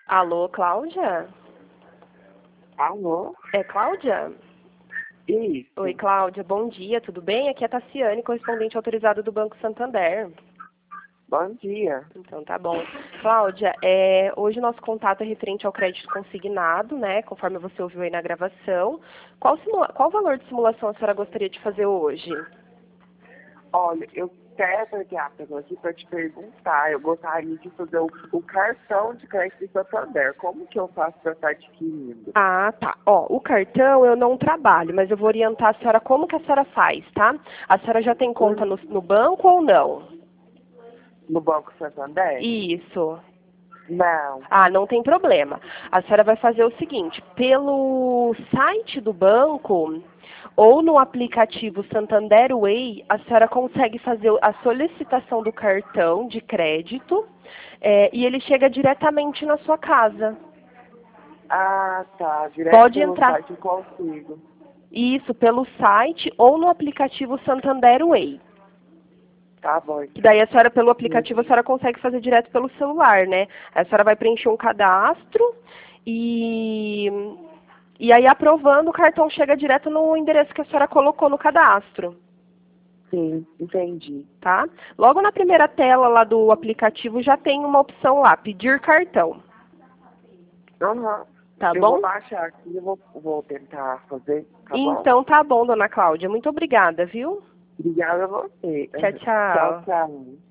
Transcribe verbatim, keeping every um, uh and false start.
Alô, Cláudia? Alô? É Cláudia? Isso. Oi, Cláudia, bom dia, tudo bem? Aqui é a Tassiane, correspondente autorizado do Banco Santander. Bom dia. Então, tá bom. Cláudia, é, hoje o nosso contato é referente ao crédito consignado, né? Conforme você ouviu aí na gravação. Qual, simula- qual valor de simulação a senhora gostaria de fazer hoje? Olha, eu quero ligar para você para te perguntar. Eu gostaria de fazer o, o cartão de crédito do Santander. Como que eu faço para estar adquirindo? Ah, tá. Ó, o cartão eu não trabalho, mas eu vou orientar a senhora como que a senhora faz, tá? A senhora já tem conta no, no banco ou não? No Banco Santander? Isso. Não. Ah, não tem problema. A senhora vai fazer o seguinte, pelo site do banco ou no aplicativo Santander Way, a senhora consegue fazer a solicitação do cartão de crédito é, e ele chega diretamente na sua casa. Ah, tá. Direto Pode pelo entrar, site eu consigo. isso, pelo site ou no aplicativo Santander Way. Tá bom. Que daí a senhora, pelo Hum. aplicativo, a senhora consegue fazer direto pelo celular, né? A senhora vai preencher um cadastro e, e aí, aprovando, o cartão chega direto no endereço que a senhora colocou no cadastro, Sim, entendi. tá? Logo na primeira tela lá do aplicativo já tem uma opção lá, pedir cartão, Aham. tá Eu vou bom? baixar aqui e vou, vou tentar fazer, tá bom? Então tá bom, dona Cláudia. Muito obrigada, viu? Obrigada a você. Tchau, Tchau, tchau. tchau.